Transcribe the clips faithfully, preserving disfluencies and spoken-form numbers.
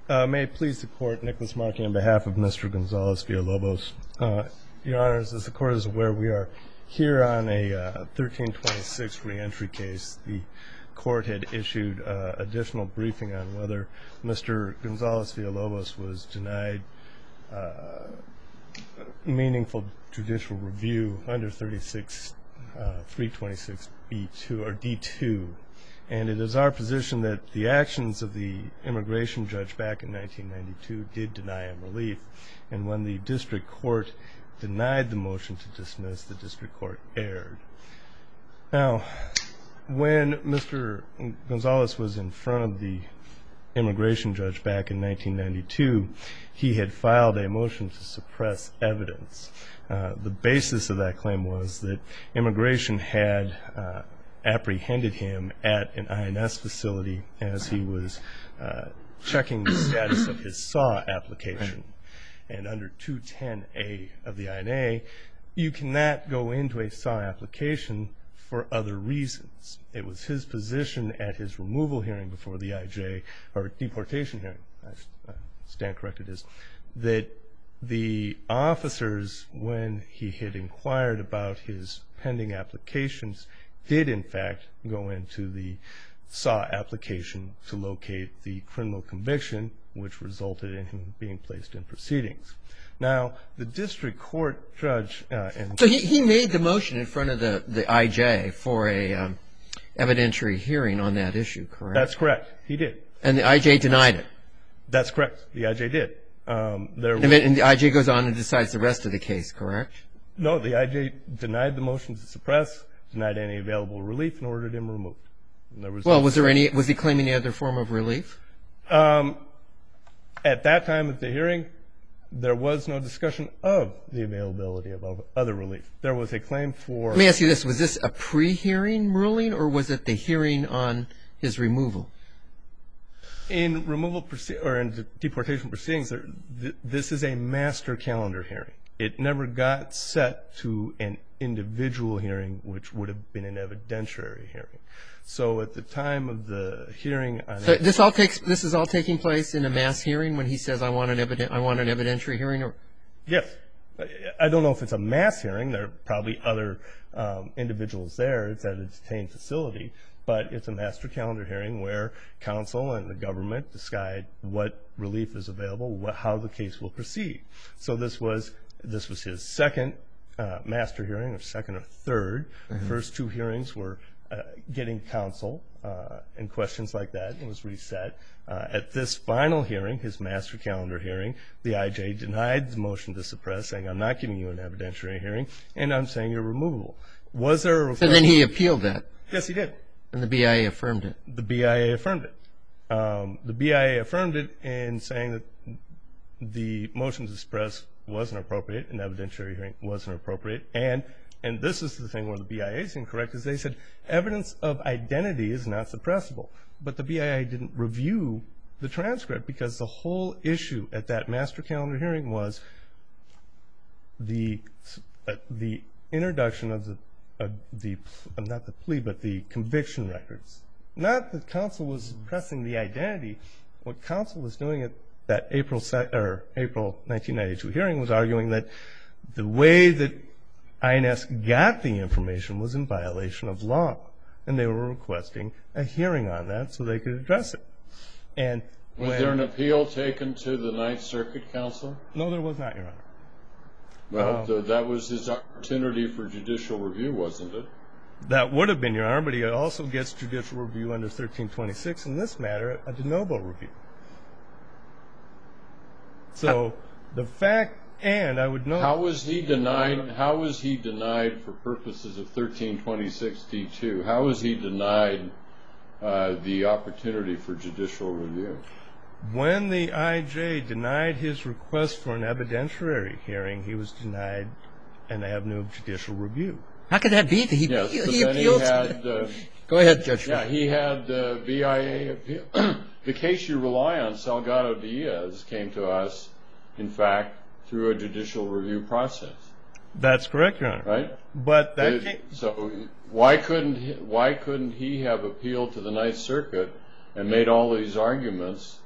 Uh, may it please the Court, Nicholas Markey on behalf of Mister Gonzalez-Villalobos. Uh, Your Honors, as the Court is aware, we are here on a uh, thirteen twenty-six reentry case. The Court had issued uh, additional briefing on whether Mister Gonzalez-Villalobos was denied uh, meaningful judicial review under thirty-six three twenty-six B two or D two. And it is our position that the actions of the immigration judge back in nineteen ninety-two did deny him relief. And when the district court denied the motion to dismiss, the district court erred. Now, when Mister Gonzalez was in front of the immigration judge back in nineteen ninety-two, he had filed a motion to suppress evidence. Uh, the basis of that claim was that immigration had uh, apprehended him at an I N S facility as he was uh, checking the status of his S A W application. And under two ten A of the I N A, you cannot go into a S A W application for other reasons. It was his position at his removal hearing before the I J, or deportation hearing, I stand corrected, is that the officers, when he had inquired about his pending applications, did in fact go into the S A W application to locate the criminal conviction, which resulted in him being placed in proceedings. Now, the district court judge... Uh, and so he, he made the motion in front of the, the I J for a um, evidentiary hearing on that issue, correct? That's correct. He did. And the I J denied it? That's correct. The I J did. Um, there and, then, and the I J goes on and decides the rest of the case, correct? No, the I J denied the motion to suppress, denied any available relief, and ordered him removed. There was well, no was there any? Was he claiming any other form of relief? Um, at that time at the hearing, there was no discussion of the availability of other relief. There was a claim for... Let me ask you this. Was this a pre-hearing ruling, or was it the hearing on his removal? In removal proce- or in deportation proceedings, there, th- this is a master calendar hearing. It never got set to an individual hearing, which would have been an evidentiary hearing. So at the time of the hearing on... So this all takes this is all taking place in a mass hearing when he says, I want an evident I want an evidentiary hearing? Or? Yes. I don't know if it's a mass hearing. There are probably other um, individuals there. It's at a detained facility. But it's a master calendar hearing where counsel and the government decide what relief is available, what, how the case will proceed. So this was this was his second uh, master hearing, or second or third. Mm-hmm. The first two hearings were uh, getting counsel uh, and questions like that. It was reset. Uh, at this final hearing, his master calendar hearing, the I J denied the motion to suppress, saying, I'm not giving you an evidentiary hearing, and I'm saying you're removable. Was there a request? So then he appealed that? Yes, he did. And the B I A affirmed it? The B I A affirmed it. Um, the B I A affirmed it in saying that the motion to suppress wasn't appropriate, an evidentiary hearing wasn't appropriate, and and this is the thing where the B I A is incorrect, is they said evidence of identity is not suppressible. But the B I A didn't review the transcript because the whole issue at that master calendar hearing was the uh, the introduction of the Uh, the uh, not the plea, but the conviction records. Not that counsel was suppressing the identity. What counsel was doing at that April se- or April nineteen ninety-two hearing was arguing that the way that I N S got the information was in violation of law, and they were requesting a hearing on that so they could address it. And was when, there an appeal taken to the Ninth Circuit counsel? No, there was not, Your Honor. Well, um, th- that was his opportunity for judicial review, wasn't it? That would have been, Your Honor, but he also gets judicial review under thirteen twenty-six, in this matter, a de novo review. So the fact, and I would note... How was he denied, how was he denied for purposes of thirteen twenty-six D two? How was he denied uh, the opportunity for judicial review? When the I J denied his request for an evidentiary hearing, he was denied an avenue of judicial review. How could that be? He, yes, he, but he then appealed. He had, uh, Go ahead, Judge. Yeah, he had uh, B I A appeal. The case you rely on, Salgado Diaz, came to us, in fact, through a judicial review process. That's correct, Your Honor. Right? But that it, came... So why couldn't he, why couldn't he have appealed to the Ninth Circuit and made all these arguments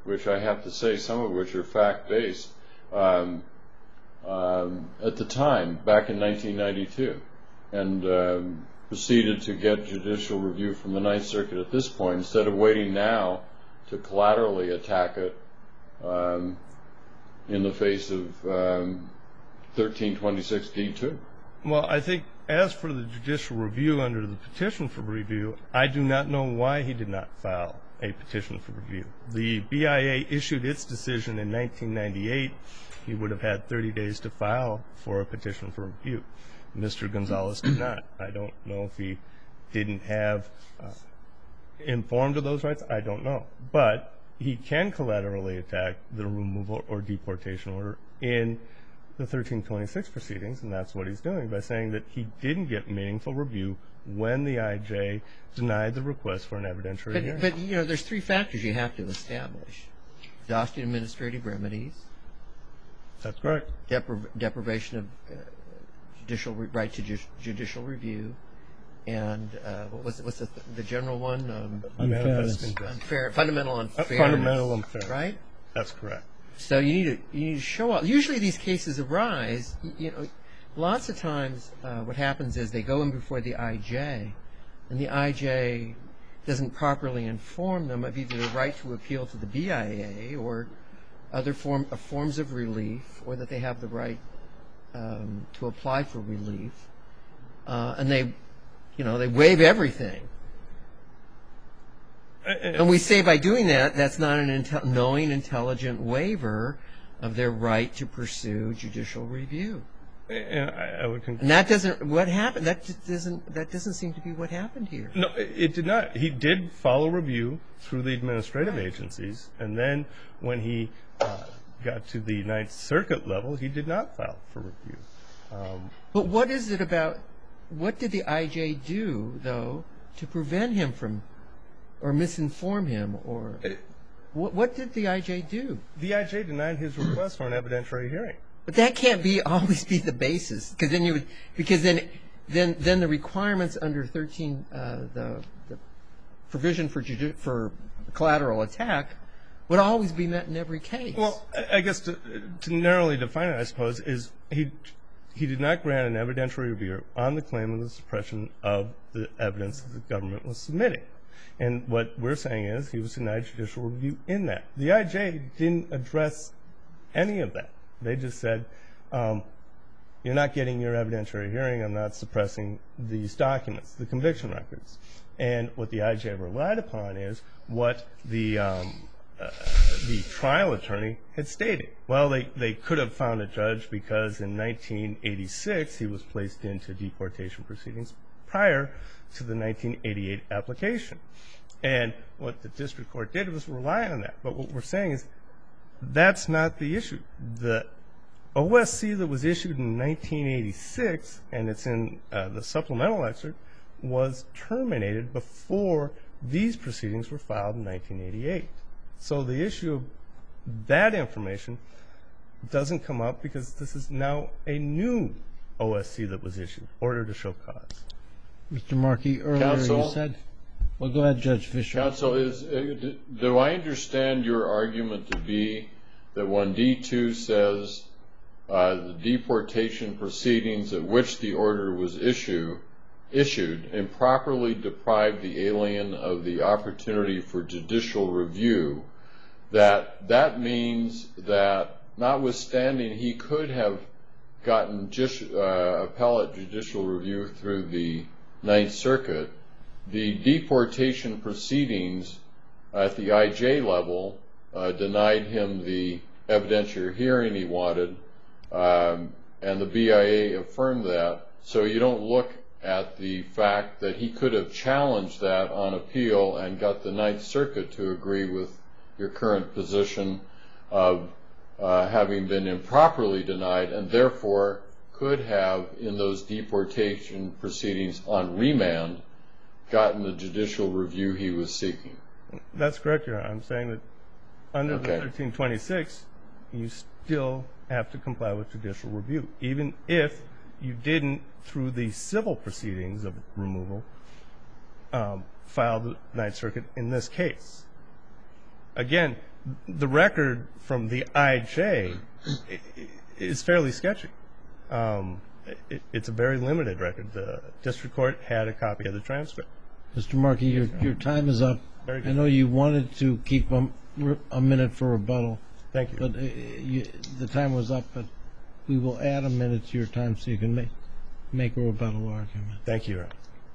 which I have to say, some of which are fact-based, um, um, at the time, back in nineteen ninety-two, and um, proceeded to get judicial review from the Ninth Circuit at this point, instead of waiting now to collaterally attack it um, in the face of um, thirteen twenty-six D two. Well, I think as for the judicial review under the petition for review, I do not know why he did not file a petition for review. The B I A issued its decision in nineteen ninety-eight. He would have had thirty days to file for a petition for review. Mister Gonzalez did not. I don't know if he didn't have uh, informed of those rights. I don't know. But he can collaterally attack the removal or deportation order in the thirteen twenty-six proceedings, and that's what he's doing by saying that he didn't get meaningful review when the I J denied the request for an evidentiary But, hearing. but you know, there's three factors you have to establish: exhaustion of administrative remedies, That's correct. depri- deprivation of uh, judicial re- right to ju- judicial review, and uh, what was it, what's the, the general one? Um, Manifest Unfairness. injustice. unfair, fundamental Uh, unfairness. fundamental unfairness. Right. That's correct. So you need to you need to show up. Usually these cases arise. You, you know, lots of times uh, what happens is they go in before the I J, and the I J doesn't properly inform them of either the right to appeal to the B I A or other form of forms of relief, or that they have the right um, to apply for relief, uh, and they, you know, they waive everything. And we say by doing that, that's not an intel- knowing, intelligent waiver of their right to pursue judicial review. And I, I would concur. And that doesn't, what happened, that just doesn't, that doesn't seem to be what happened here. No, it it did not. He did follow review through the administrative agencies, and then when he uh, got to the Ninth Circuit level, he did not file for review. Um, But what is it about, what did the I J do, though, to prevent him from, or misinform him, or, what, what did the I J do? the I J denied his request for an evidentiary hearing. But that can't be always be the basis, because then you would, because then, then, then the requirements under thirteen, uh, the, the provision for judi- for collateral attack would always be met in every case. Well, I I guess to, to narrowly define it, I suppose, is he he did not grant an evidentiary review on the claim of the suppression of the evidence that the government was submitting. And what we're saying is he was denied judicial review in that. The I J didn't address any of that. They just said, um, you're not getting your evidentiary hearing. I'm not suppressing these documents, the conviction records. And what the I J relied upon is what the um, uh, the trial attorney had stated. Well, they, they could have found a judge because in nineteen eighty-six he was placed into deportation proceedings prior to the nineteen eighty-eight application. And what the district court did was rely on that. But what we're saying is that's not the issue. The O S C that was issued in nineteen eighty-six, and it's in uh, the supplemental excerpt, was terminated before these proceedings were filed in nineteen eighty-eight. So the issue of that information doesn't come up because this is now a new O S C that was issued, order to show cause. Mister Markey, earlier Counsel? you said, well, go ahead, Judge Fischer. Counsel, is, uh, do I understand your argument to be that when D two says uh, the deportation proceedings at which the order was issue, issued improperly deprived the alien of the opportunity for judicial review, that that means that notwithstanding he could have gotten just, uh, appellate judicial review through the Ninth Circuit, the deportation proceedings at the I J level uh, denied him the evidentiary hearing he wanted, um, and the B I A affirmed that. So you don't look at the fact that he could have challenged that on appeal and got the Ninth Circuit to agree with your current position of uh, having been improperly denied, and therefore could have, in those deportation proceedings on remand, gotten the judicial review he was seeking. That's correct, Your Honor. I'm saying that under Okay. the thirteen twenty-six, you still have to comply with judicial review, even if you didn't, through the civil proceedings of removal, um, file the Ninth Circuit in this case. Again, the record from the I J is fairly sketchy. Um, it, it's a very limited record. The district court had a copy of the transcript. Mister Markey, your, your time is up. Very good. I know you wanted to keep a, a minute for rebuttal. Thank you. But uh, you, the time was up, but we will add a minute to your time so you can make, make a rebuttal argument. Thank you, Your Honor.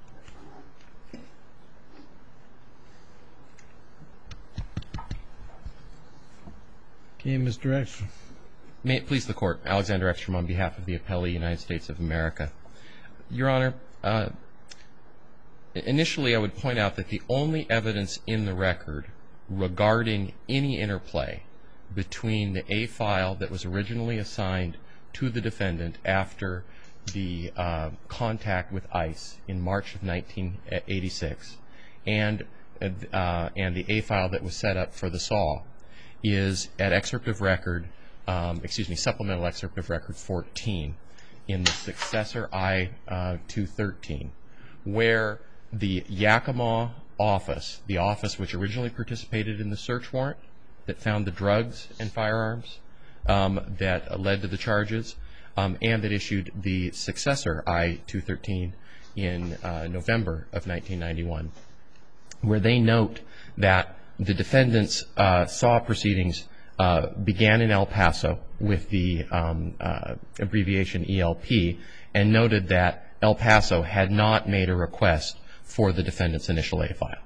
Okay, Mister Ekstrom. May it please the Court, Alexander Ekstrom on behalf of the appellee, United States of America. Your Honor, uh, initially I would point out that the only evidence in the record regarding any interplay between the A file that was originally assigned to the defendant after the uh, contact with ICE in March of nineteen eighty-six and, uh, and the A file that was set up for the S A W is at excerpt of record, um, excuse me, supplemental excerpt of record fourteen in the successor I two thirteen, where the Yakima office, the office which originally participated in the search warrant that found the drugs and firearms um, that led to the charges, um, and that issued the successor I two thirteen in uh, November of nineteen ninety-one, where they note that the defendant's uh, S A W proceedings uh, began in El Paso with the um, uh, abbreviation E L P, and noted that El Paso had not made a request for the defendant's initial A file.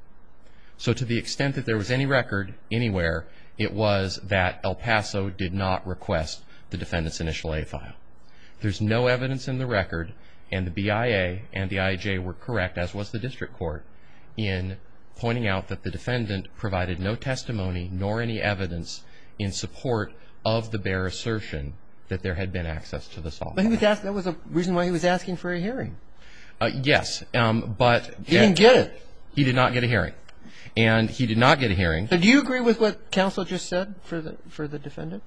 So to the extent that there was any record anywhere, it was that El Paso did not request the defendant's initial A file. There's no evidence in the record, and the B I A and the I J were correct, as was the district court, in pointing out that the defendant provided no testimony nor any evidence in support of the bare assertion that there had been access to the S A W. But he was asked, that was a reason why he was asking for a hearing. Uh, yes, um, but He didn't get it. He did not get a hearing, and he did not get a hearing. So do you agree with what counsel just said for the for the defendant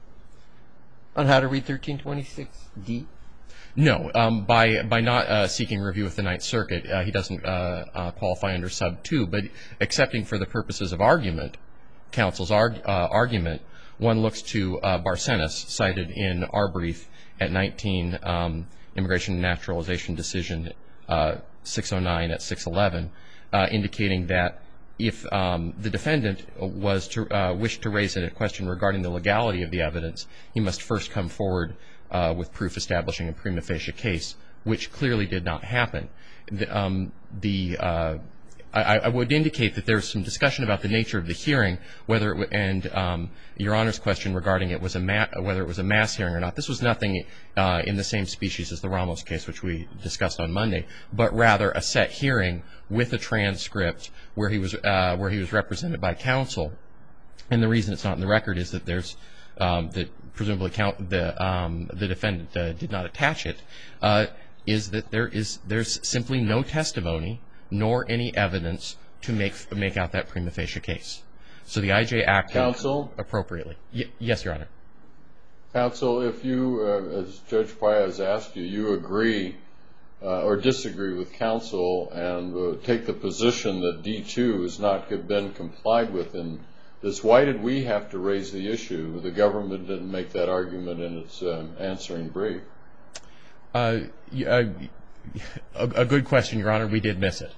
on how to read thirteen twenty-six D? No, um, by by not uh, seeking review with the Ninth Circuit, uh, he doesn't uh, uh, qualify under sub two. But accepting for the purposes of argument, counsel's arg uh, argument, one looks to uh, Barcenas, cited in our brief at nineteen um, Immigration and Naturalization Decision uh, six oh nine at six eleven, uh, indicating that if um, the defendant was to uh, wish to raise a question regarding the legality of the evidence, he must first come forward Uh, with proof establishing a prima facie case, which clearly did not happen. The, um, the uh, I, I would indicate that there's some discussion about the nature of the hearing, whether it w and um, Your Honor's question regarding it was a ma whether it was a mass hearing or not. This was nothing uh, in the same species as the Ramos case, which we discussed on Monday, but rather a set hearing with a transcript where he was uh, where he was represented by counsel. And the reason it's not in the record is that there's um, that presumably count the um, the defendant uh, did not attach it, uh, is that there is there's simply no testimony nor any evidence to make make out that prima facie case. So the I J acted Counsel? appropriately. Y yes, Your Honor. Counsel, if you, uh, as Judge Paez asked you, you agree uh, or disagree with counsel and uh, take the position that D two has not been complied with in this, why did we have to raise the issue? The government didn't make that argument in its um, answering brief. Uh, uh, a, a good question, Your Honor. We did miss it.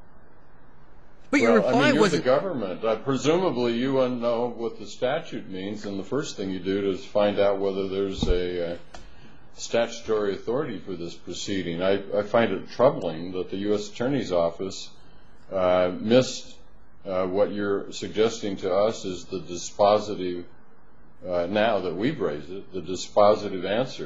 But your Well, I reply mean, you're was the government. Uh, presumably, you know what the statute means, and the first thing you do is find out whether there's a uh, statutory authority for this proceeding. I, I find it troubling that the U S Attorney's Office uh, missed uh, what you're suggesting to us is the dispositive, uh, now that we've raised it, the dispositive answer.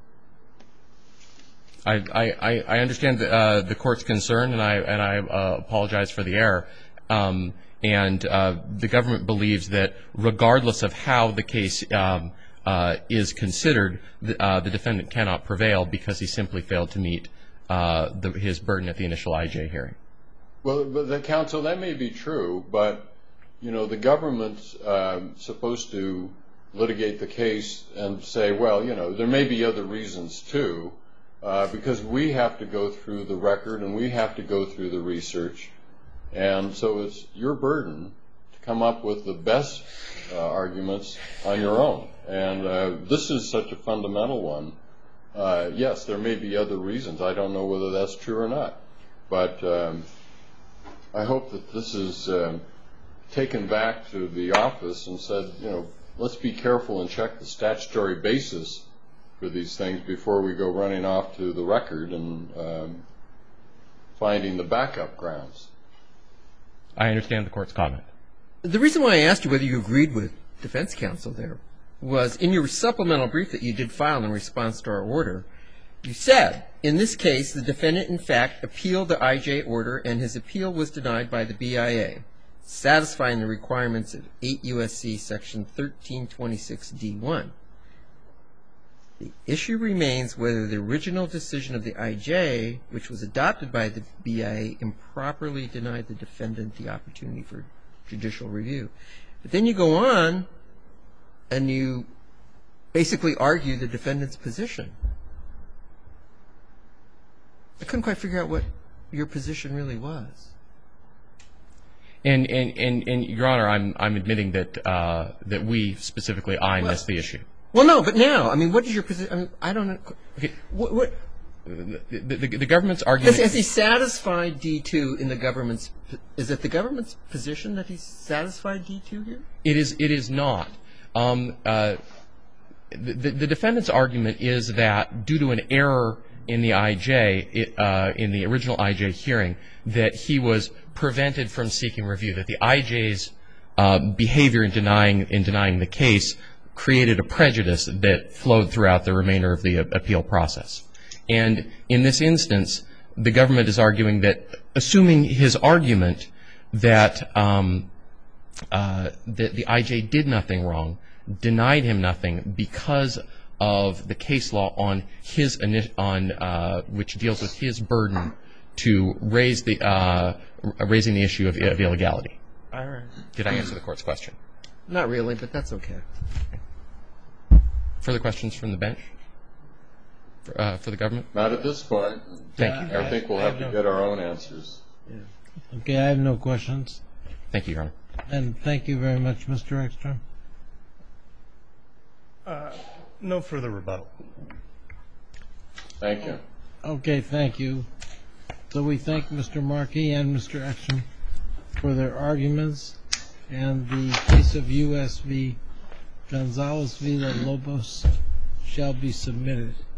I, I, I understand the, uh, the court's concern, and I, and I uh, apologize for the error. Um, and uh, the government believes that regardless of how the case um, uh, is considered, the, uh, the defendant cannot prevail because he simply failed to meet uh, the, his burden at the initial I J hearing. Well, but the counsel, that may be true, but, you know, the government's um, supposed to litigate the case and say, well, you know, there may be other reasons too, uh, because we have to go through the record and we have to go through the research. And so it's your burden to come up with the best uh, arguments on your own. And uh, this is such a fundamental one. Uh, yes, there may be other reasons. I don't know whether that's true or not. But um, I hope that this is um, taken back to the office and said, you know, let's be careful and check the statutory basis for these things before we go running off to the record and um, finding the backup grounds. I understand the court's comment. The reason why I asked you whether you agreed with defense counsel there was in your supplemental brief that you did file in response to our order, you said, in this case, the defendant, in fact, appealed the I J order and his appeal was denied by the B I A, satisfying the requirements of eight U S C section thirteen twenty-six D one. The issue remains whether the original decision of the I J, which was adopted by the B I A, improperly denied the defendant the opportunity for judicial review. But then you go on and you basically argue the defendant's position. I couldn't quite figure out what your position really was. And, and, and, and Your Honor, I'm, I'm admitting that, uh, that we, specifically I, Well, missed the issue. Well, no, but now, I mean, what is your position? I mean, I don't know. Okay. What, what, The, the, the government's argument... has, has he satisfied D two in the government's, is it the government's position that he's satisfied D two here? It is, it is not. Um, uh, the, the defendant's argument is that due to an error in the I J, it, uh, in the original I J hearing, that he was prevented from seeking review, that the I J's uh, behavior in denying, in denying the case created a prejudice that flowed throughout the remainder of the uh, appeal process. And in this instance, the government is arguing that, assuming his argument that, um, uh, that the I J did nothing wrong, denied him nothing because of the case law on his on uh, which deals with his burden to raise the uh, raising the issue of, of illegality. All right. Did I answer the court's question? Not really, but that's okay. Further questions from the bench for, uh, for the government? Not at this point. Thank you. I think we'll have to get our own answers. Okay, I have no questions. Thank you, Your Honor. And thank you very much, Mister Ekstrom. Uh, no further rebuttal. Thank you. Okay, thank you. So we thank Mister Markey and Mister Ekstrom for their arguments, and the case of U S v. Gonzalez v. Lobos shall be submitted.